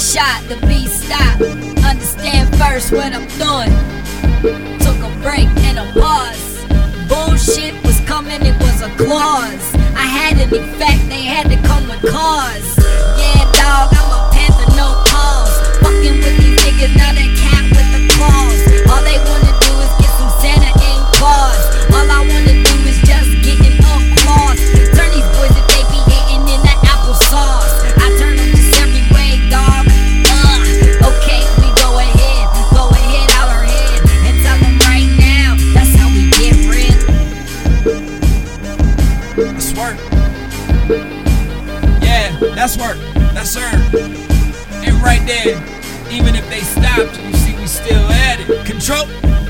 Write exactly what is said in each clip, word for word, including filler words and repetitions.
shot, the beat stopped. Understand first what I'm doing. Took a break and a pause. Bullshit was coming, it was a clause. I had an effect, they had to come with cause. Yeah, dog, I'm a panther, no pause. Fucking with these niggas, now they cat with the claws. All they wanna do is get some Santa in claws. All I wanna do is just getting applause. Turn these boys that they be hating in the applesauce. I turn them just every way, dog. Uh, okay, we go ahead, go ahead, out our head, and tell them right now, that's how we get rid. That's work. Yeah, that's work. That's her. And right there, even if they stopped, you see we still at it. Control.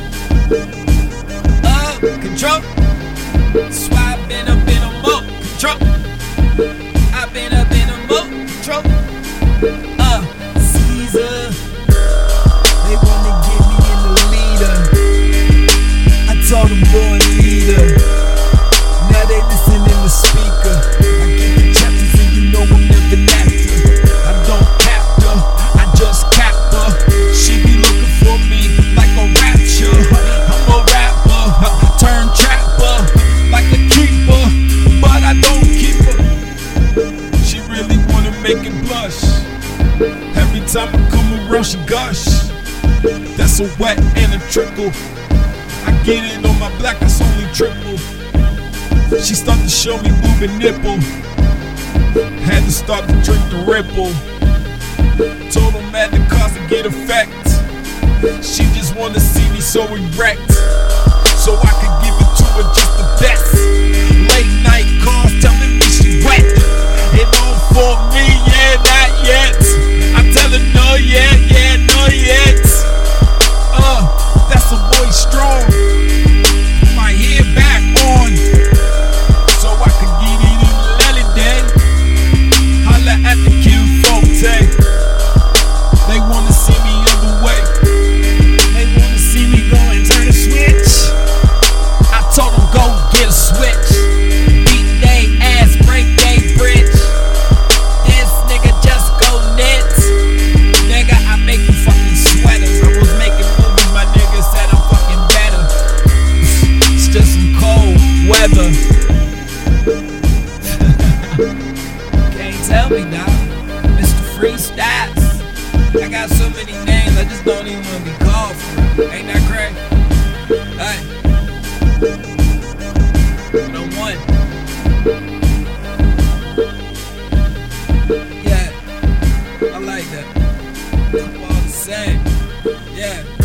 Uh, control. That's why I've been up in a moat. Control. I've been up in a moat. Control. Uh, Caesar. They wanna get me in the leader. I told them born leader. Now they listen in the speaker. I get the chapters and you know I'm never an actor. I don't cap her, I just cap her. She be looking for me like a rapture. I'm a rapper, turn trapper, like a keeper, but I don't keep her. She really wanna make it blush. Every time I come around she gush. That's a wet and a trickle. I get it on my black, that's only triple. She started to show me boob and nipple. Had to start to drink the ripple. Told him at the cause to get effect. She just wanna see me so erect, so I could give it to her just the best. Late night calls telling me she wet. It don't for me, yeah, not yet. I tell her no, yeah, yeah, no yet. Uh, that's a boy strong. My head back on, so I could get it in the lily day. Holla at the Q Forte. They wanna see me other way. They wanna see me go and turn a switch. I told them go get a switch. Beat they ass, break they bridge. This nigga just go nuts. Nigga, I make you fucking sweaters. I was making movies, my nigga said I'm fucking better. It's just some cold weather. Can't tell me, dog. Mister Freestyles. I got so many names, I just don't even wanna be called for it. Ain't that crazy? Hey. No one. Yeah. I like that. All the same. Yeah.